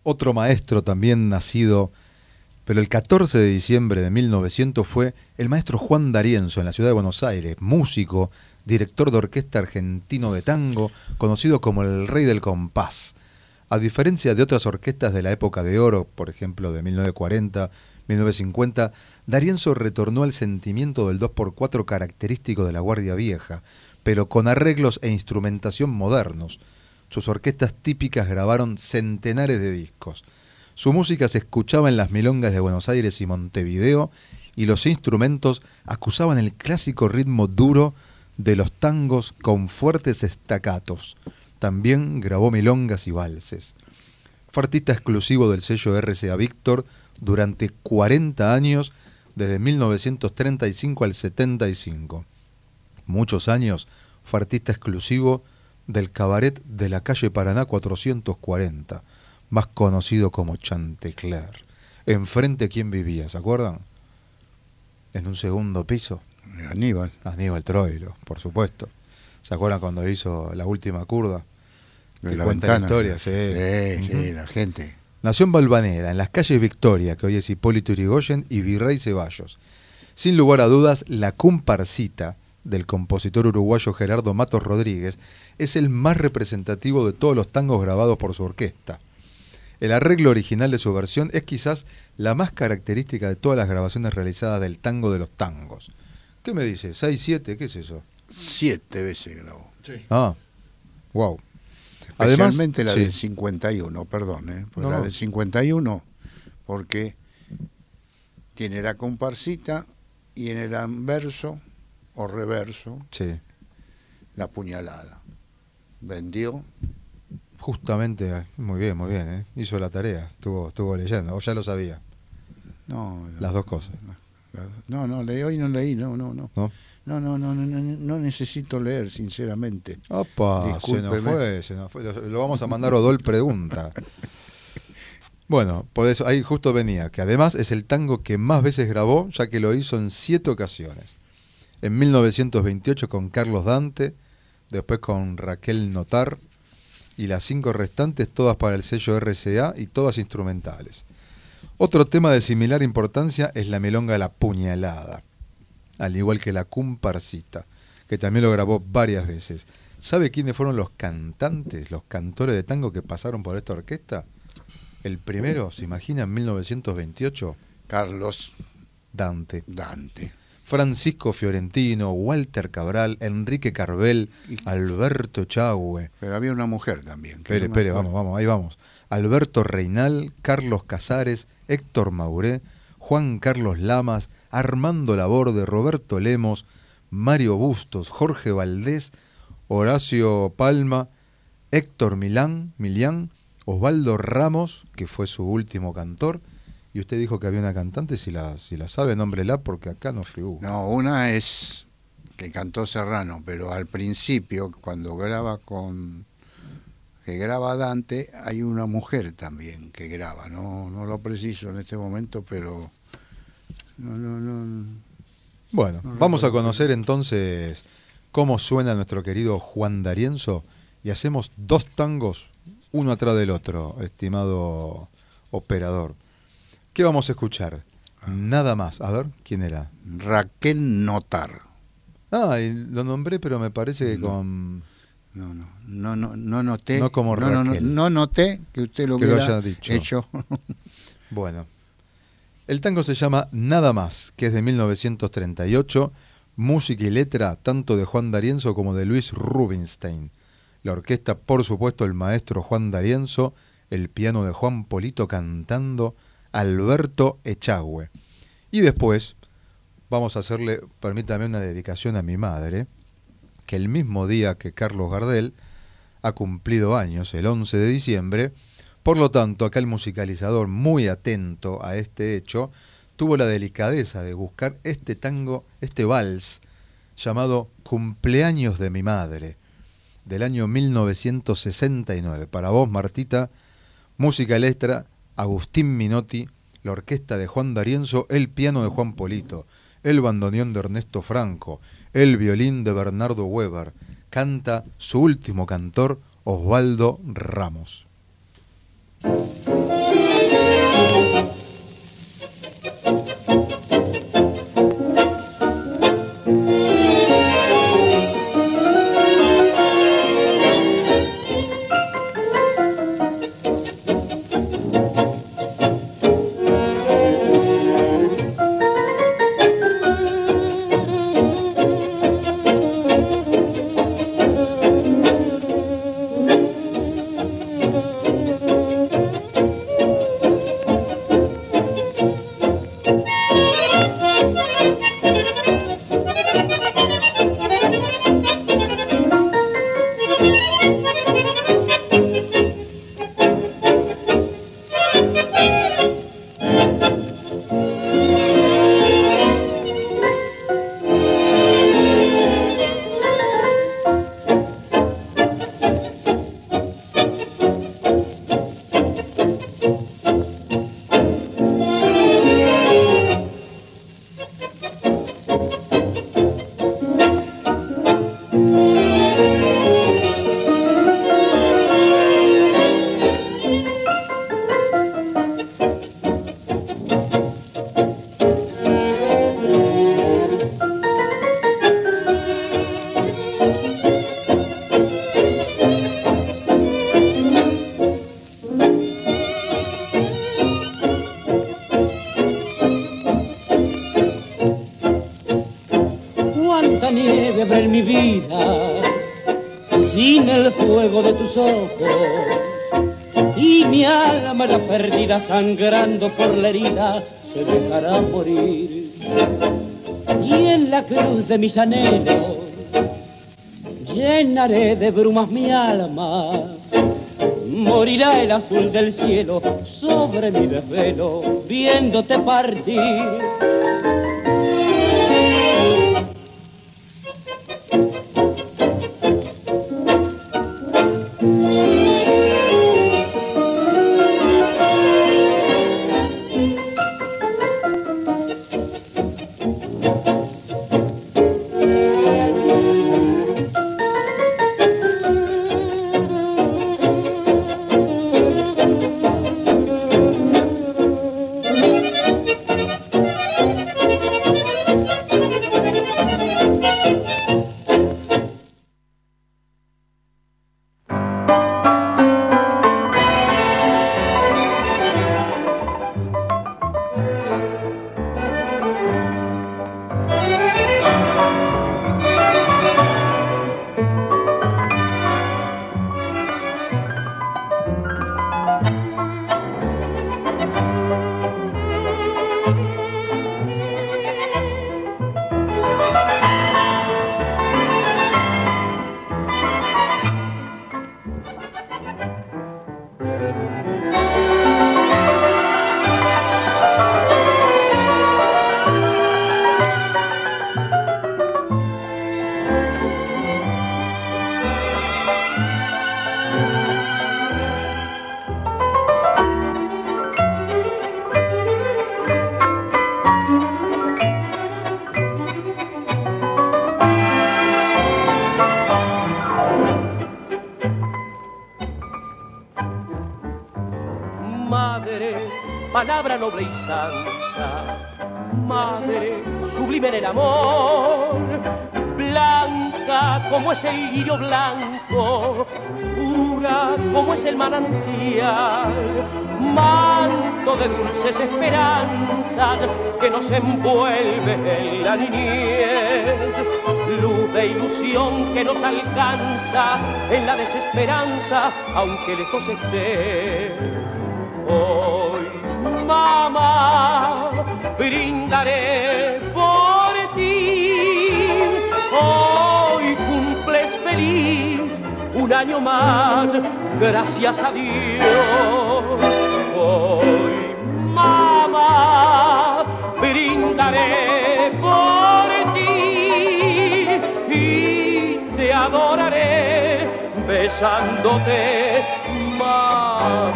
Otro maestro también nacido, pero el catorce de diciembre de mil novecientos, fue el maestro Juan D'Arienzo en la ciudad de Buenos Aires, músico, director de orquesta argentino de tango, conocido como el Rey del Compás. A diferencia de otras orquestas de la época de oro, por ejemplo de mil novecientos cuarenta, mil novecientos cincuenta, D'Arienzo retornó al sentimiento del dos por cuatro característico de la Guardia Vieja, pero con arreglos e instrumentación modernos. Sus orquestas típicas grabaron centenares de discos. Su música se escuchaba en las milongas de Buenos Aires y Montevideo, y los instrumentos acusaban el clásico ritmo duro de los tangos con fuertes estacatos. También grabó milongas y valses. Fue artista exclusivo del sello R C A Víctor durante cuarenta años, desde mil novecientos treinta y cinco al setenta y cinco. Muchos años fue artista exclusivo del cabaret de la calle Paraná cuatrocientos cuarenta, más conocido como Chantecler. Enfrente, ¿quién vivía? ¿Se acuerdan? En un segundo piso. Aníbal. Aníbal Troilo, por supuesto. ¿Se acuerdan cuando hizo La Última Curda? Que La cuenta ventana. la historia, sí. Sí, sí, Uh-huh. la gente. Nació en Valvanera, en las calles Victoria, que hoy es Hipólito Yrigoyen, y Virrey Ceballos. Sin lugar a dudas, la comparsita del compositor uruguayo Gerardo Matos Rodríguez es el más representativo de todos los tangos grabados por su orquesta. El arreglo original de su versión es quizás la más característica de todas las grabaciones realizadas del tango de los tangos. ¿Qué me dice? ¿seis, siete? ¿Qué es eso? Siete veces grabó. Sí. Ah, wow. Especialmente Además, la sí. del cincuenta y uno, perdón, ¿eh? Pues No, la no. del cincuenta y uno, porque tiene la comparsita y en el anverso o reverso Sí. la puñalada. Vendió. Justamente, muy bien, muy bien, ¿eh? Hizo la tarea, estuvo, estuvo leyendo, o ya lo sabía, No, las dos cosas, no, no, leí, hoy no leí, no, no, no. ¿no? No, no, no, no, no, no necesito leer, sinceramente. Opa, se nos Discúlpeme. fue, se nos fue, lo, lo vamos a mandar Odol Pregunta. Bueno, por eso ahí justo venía, que además es el tango que más veces grabó, ya que lo hizo en siete ocasiones. En mil novecientos veintiocho con Carlos Dante, después con Raquel Notar, y las cinco restantes todas para el sello R C A y todas instrumentales. Otro tema de similar importancia es la milonga La Puñalada, al igual que la comparsita, que también lo grabó varias veces. ¿Sabe quiénes fueron los cantantes, los cantores de tango que pasaron por esta orquesta? El primero, ¿se imagina? En mil novecientos veintiocho, Carlos Dante. Dante. Francisco Fiorentino, Walter Cabral, Enrique Carvel, Alberto Echagüe. Pero había una mujer también. que Espere, no me espere, acuerdo. vamos, vamos, ahí vamos. Alberto Reinal, Carlos Casares, Héctor Mauré, Juan Carlos Lamas, Armando Laborde, Roberto Lemos, Mario Bustos, Jorge Valdés, Horacio Palma, Héctor Milán, Milián, Osvaldo Ramos, que fue su último cantor. Y usted dijo que había una cantante, si la, si la sabe, nómbrela, porque acá no figura. No, una es que cantó Serrano, pero al principio, cuando graba con que graba Dante, hay una mujer también que graba. No, no lo preciso en este momento, pero no, no, no. Bueno, No vamos a recuerdo. conocer entonces cómo suena nuestro querido Juan D'Arienzo, y hacemos dos tangos, uno atrás del otro, estimado operador. ¿Qué vamos a escuchar? Nada más. A ver, ¿quién era? Raquel Notar. Ah, y lo nombré, pero me parece que No. con... No, no, no, no, no noté. No como no, no, no, Raquel. no noté que usted lo Que lo hubiera haya dicho. hecho. Bueno, el tango se llama Nada más, que es de mil novecientos treinta y ocho, música y letra tanto de Juan D'Arienzo como de Luis Rubinstein. La orquesta, por supuesto, el maestro Juan D'Arienzo, el piano de Juan Polito cantando Alberto Echagüe. Y después vamos a hacerle, permítame, una dedicación a mi madre, que el mismo día que Carlos Gardel ha cumplido años, el once de diciembre. Por lo tanto, acá el musicalizador, muy atento a este hecho, tuvo la delicadeza de buscar este tango, este vals, llamado Cumpleaños de mi madre, del año mil novecientos sesenta y nueve. Para vos, Martita, música y letra, Agustín Minotti, la orquesta de Juan D'Arienzo, el piano de Juan Polito, el bandoneón de Ernesto Franco, el violín de Bernardo Weber. Canta su último cantor, Osvaldo Ramos. Thank you. luego de tus ojos, y mi alma la perdida sangrando por la herida se dejará morir. Y en la cruz de mis anhelos llenaré de brumas mi alma, morirá el azul del cielo sobre mi desvelo, viéndote partir. Palabra noble y santa, madre sublime en el amor, blanca como es el lirio blanco, pura como es el manantial, manto de dulces esperanzas que nos envuelve en la niñez, luz de ilusión que nos alcanza en la desesperanza, aunque lejos esté. Hoy, mamá, brindaré por ti. Hoy cumples feliz un año más, gracias a Dios. Hoy, mamá, brindaré por ti y te adoraré besándote, mamá.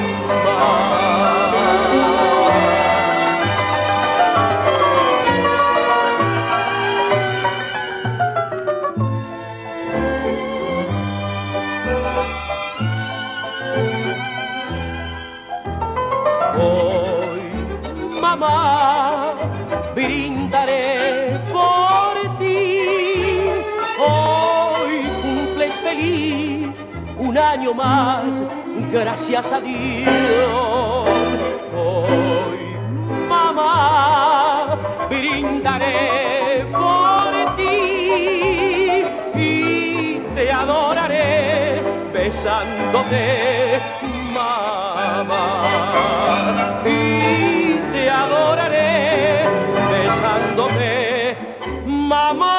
Mamá, brindaré por ti. Hoy cumples feliz un año más, gracias a Dios. Hoy, mamá, brindaré por ti y te adoraré besándote, mamá. Y te adoraré besándote, mamá.